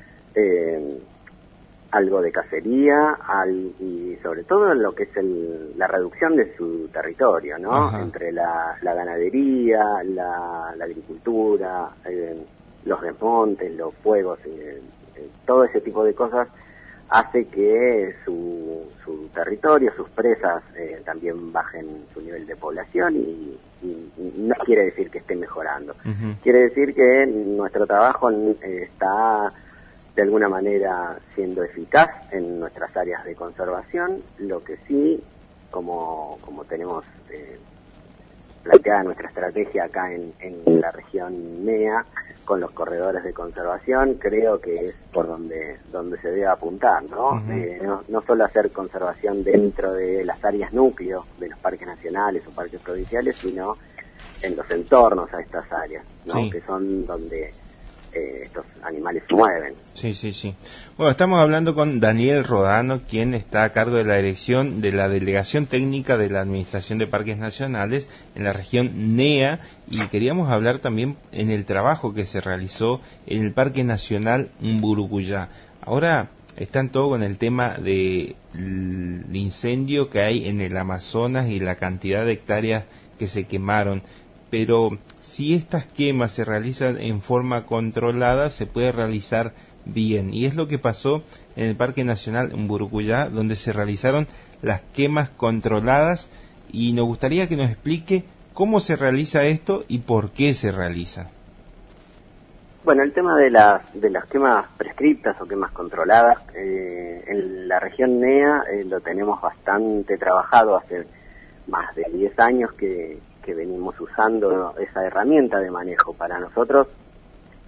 S6: algo de cacería y sobre todo en lo que es la reducción de su territorio, ¿no? Entre la ganadería, la agricultura, los desmontes, los fuegos, todo ese tipo de cosas hace que su territorio, sus presas también bajen su nivel de población y no quiere decir que esté mejorando. Quiere decir que nuestro trabajo está de alguna manera siendo eficaz en nuestras áreas de conservación. Lo que sí, como tenemos planteada nuestra estrategia acá en la región NEA, con los corredores de conservación, creo que es por donde se debe apuntar, ¿no? No solo hacer conservación dentro de las áreas núcleo de los parques nacionales o parques provinciales, sino en los entornos a estas áreas, ¿no? Que son donde estos animales se mueven.
S2: Sí. Bueno, estamos hablando con Daniel Rodano, quien está a cargo de la dirección de la Delegación Técnica de la Administración de Parques Nacionales en la región NEA, y queríamos hablar también en el trabajo que se realizó en el Parque Nacional Mburucuyá. Ahora están todo con el tema del incendio que hay en el Amazonas y la cantidad de hectáreas que se quemaron. Pero si estas quemas se realizan en forma controlada, se puede realizar bien. Y es lo que pasó en el Parque Nacional Mburucuyá, donde se realizaron las quemas controladas. Y nos gustaría que nos explique cómo se realiza esto y por qué se realiza.
S6: Bueno, el tema de las quemas prescriptas o quemas controladas, en la región NEA lo tenemos bastante trabajado. Hace más de 10 años que venimos usando esa herramienta de manejo. Para nosotros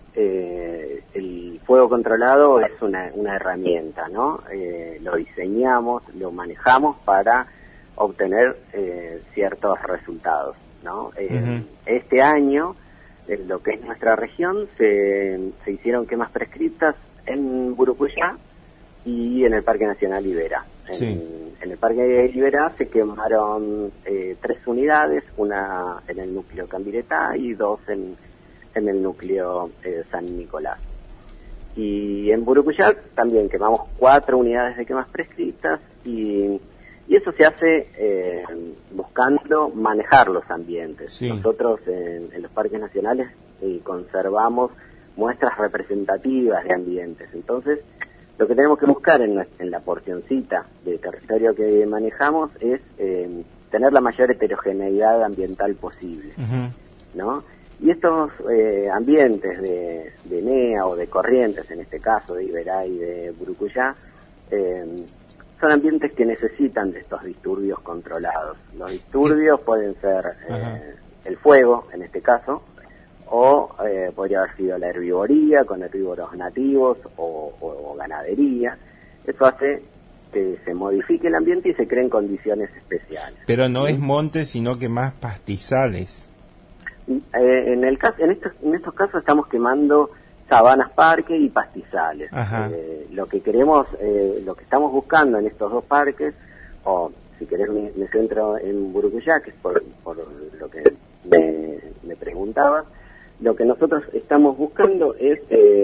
S6: el fuego controlado es una herramienta, ¿no? Lo diseñamos, lo manejamos para obtener ciertos resultados, ¿no? Este año, en lo que es nuestra región, se hicieron quemas prescriptas en Burucuyá y en el Parque Nacional Iberá. En el Parque Iberá se quemaron 3 unidades, una en el núcleo Cambiretá y 2 en el núcleo San Nicolás. Y en Burucuyá también quemamos 4 unidades de quemas prescriptas y eso se hace buscando manejar los ambientes. Nosotros en los parques nacionales conservamos muestras representativas de ambientes. Entonces, lo que tenemos que buscar en la porcioncita de territorio que manejamos es tener la mayor heterogeneidad ambiental posible, ¿no? Y estos ambientes de NEA o de corrientes, en este caso de Iberá y de Burucuyá, son ambientes que necesitan de estos disturbios controlados. Los disturbios pueden ser el fuego, en este caso, o podría haber sido la herbivoría con herbívoros nativos o ganadería. Eso hace que se modifique el ambiente y se creen condiciones especiales.
S2: Pero no es monte, sino que más pastizales.
S6: En estos casos estamos quemando sabanas parque y pastizales. Lo que queremos, lo que estamos buscando en estos 2 parques, o si querés me centro en Burucuyá, que es por lo que me preguntabas, lo que nosotros estamos buscando es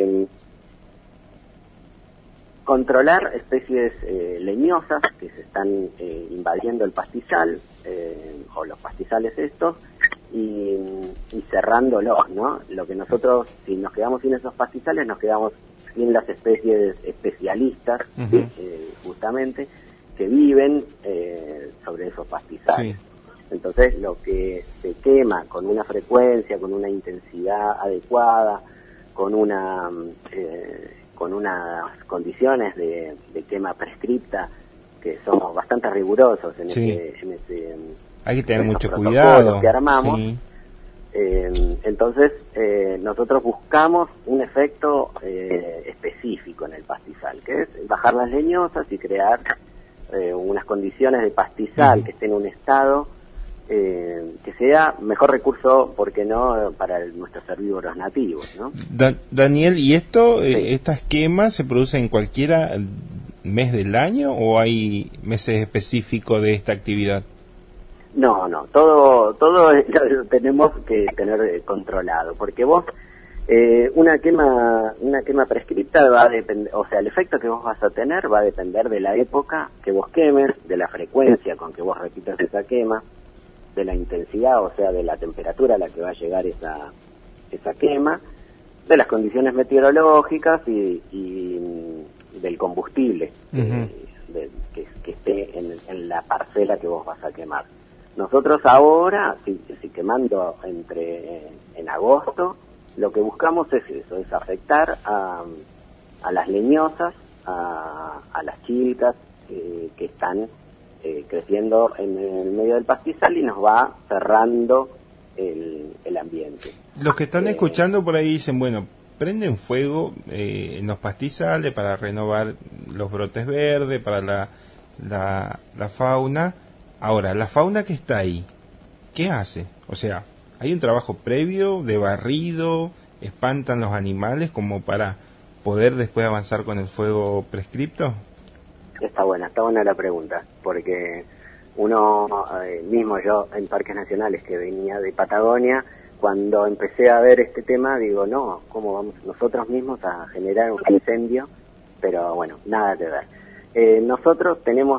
S6: controlar especies leñosas que se están invadiendo el pastizal, o los pastizales estos, y cerrándolos, ¿no? Lo que nosotros, si nos quedamos sin esos pastizales, nos quedamos sin las especies especialistas, justamente, que viven sobre esos pastizales. Entonces, lo que se quema con una frecuencia, con una intensidad adecuada, con unas condiciones de quema prescripta que somos bastante rigurosos en ese
S2: hay que tener mucho cuidado
S6: que armamos. Entonces nosotros buscamos un efecto específico en el pastizal, que es bajar las leñosas y crear unas condiciones de pastizal que esté en un estado que sea mejor recurso, porque no, para nuestros herbívoros nativos, ¿no?
S2: Daniel, ¿y estas quemas se producen en cualquier mes del año o hay meses específicos de esta actividad?
S6: No, todo lo tenemos que tener controlado, porque vos una quema prescripta va a depender, o sea, el efecto que vos vas a tener va a depender de la época que vos quemes, de la frecuencia con que vos repitas esa quema, de la intensidad, o sea, de la temperatura a la que va a llegar esa quema, de las condiciones meteorológicas y del combustible que esté en la parcela que vos vas a quemar. Nosotros ahora, si quemando en agosto, lo que buscamos es eso, es afectar a las leñosas, a las chilcas que están creciendo en el medio del pastizal y nos va cerrando el ambiente.
S2: Los que están escuchando por ahí dicen, bueno, prenden fuego en los pastizales para renovar los brotes verdes, para la fauna. Ahora, la fauna que está ahí, ¿qué hace? O sea, ¿hay un trabajo previo de barrido? ¿Espantan los animales como para poder después avanzar con el fuego prescripto?
S6: Está buena la pregunta, porque uno mismo, yo en parques nacionales que venía de Patagonia, cuando empecé a ver este tema, digo, no, ¿cómo vamos nosotros mismos a generar un incendio? Pero bueno, nada que ver. Nosotros tenemos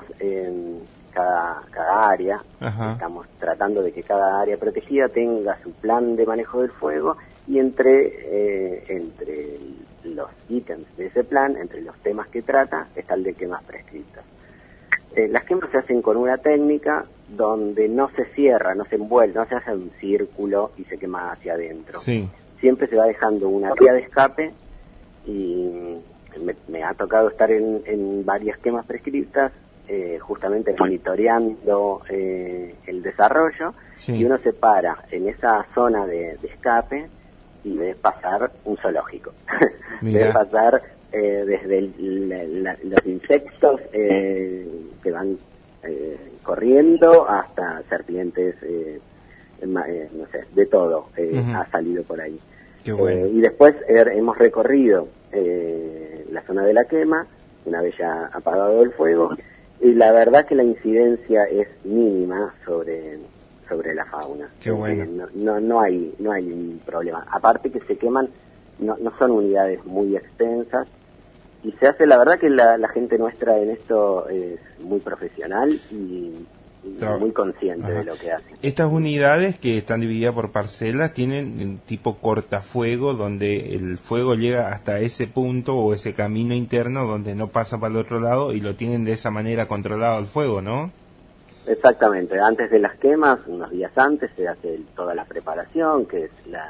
S6: cada área, estamos tratando de que cada área protegida tenga su plan de manejo del fuego, y entre los ítems de ese plan, entre los temas que trata, está el de quemas prescritas. Las quemas se hacen con una técnica donde no se cierra, no se envuelve, no se hace un círculo y se quema hacia adentro. Siempre se va dejando una vía de escape, y me ha tocado estar en varias quemas prescritas, justamente monitoreando el desarrollo, y uno se para en esa zona de escape y ves pasar un zoológico. Ves pasar desde los insectos que van corriendo hasta serpientes, no sé, de todo ha salido por ahí.
S2: Qué bueno.
S6: Y después hemos recorrido la zona de la quema, una vez ya apagado el fuego, y la verdad que la incidencia es mínima sobre la fauna.
S2: Qué bueno.
S6: No hay un problema. Aparte que se queman, no son unidades muy extensas, y se hace, la verdad que la gente nuestra en esto es muy profesional y muy consciente de lo que hace.
S2: Estas unidades que están divididas por parcelas tienen tipo cortafuego, donde el fuego llega hasta ese punto o ese camino interno donde no pasa para el otro lado, y lo tienen de esa manera controlado el fuego, ¿no?
S6: Exactamente. Antes de las quemas, unos días antes, se hace toda la preparación, que es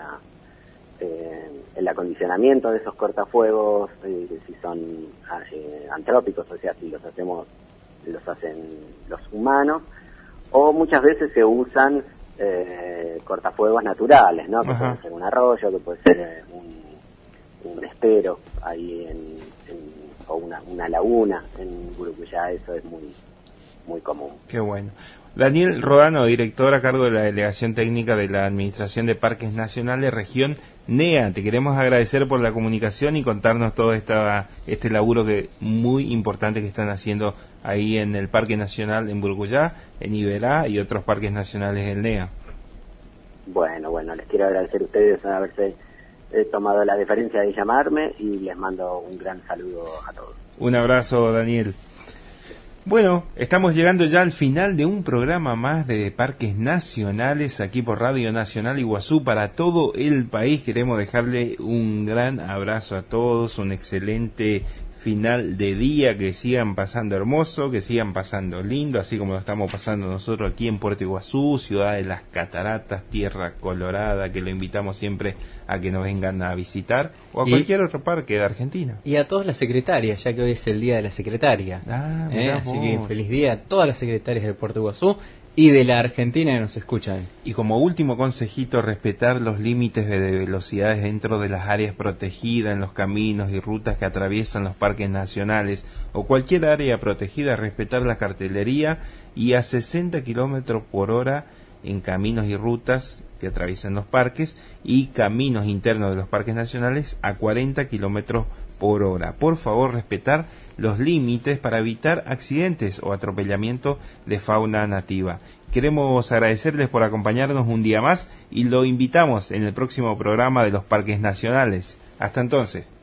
S6: el acondicionamiento de esos cortafuegos, si son antrópicos, o sea, si los hacen los humanos, o muchas veces se usan cortafuegos naturales, ¿no? Que puede ser un arroyo, que puede ser un estero ahí o una laguna en Buruyá. Eso es muy común.
S2: Qué bueno. Daniel Rodano, director a cargo de la Delegación Técnica de la Administración de Parques Nacionales Región NEA, te queremos agradecer por la comunicación y contarnos todo este laburo muy importante que están haciendo ahí en el Parque Nacional en Buruyá, en Iberá y otros parques nacionales del NEA.
S6: Bueno, les quiero agradecer a ustedes por haberse tomado la deferencia de llamarme, y les mando un gran saludo a todos.
S2: Un abrazo, Daniel. Bueno, estamos llegando ya al final de un programa más de Parques Nacionales aquí por Radio Nacional Iguazú para todo el país. Queremos dejarle un gran abrazo a todos, un excelente final de día, que sigan pasando hermoso, que sigan pasando lindo, así como lo estamos pasando nosotros aquí en Puerto Iguazú, ciudad de las cataratas, tierra colorada, que lo invitamos siempre a que nos vengan a visitar, o a cualquier otro parque de Argentina.
S3: Y a todas las secretarias, ya que hoy es el día de la secretaria. Así que feliz día a todas las secretarias de Puerto Iguazú y de la Argentina que nos escuchan.
S2: Y como último consejito, respetar los límites de velocidades dentro de las áreas protegidas, en los caminos y rutas que atraviesan los parques nacionales o cualquier área protegida, respetar la cartelería, y a 60 kilómetros por hora en caminos y rutas que atraviesan los parques, y caminos internos de los parques nacionales a 40 kilómetros por hora. Por favor, respetar los límites para evitar accidentes o atropellamiento de fauna nativa. Queremos agradecerles por acompañarnos un día más y lo invitamos en el próximo programa de los Parques Nacionales. Hasta entonces.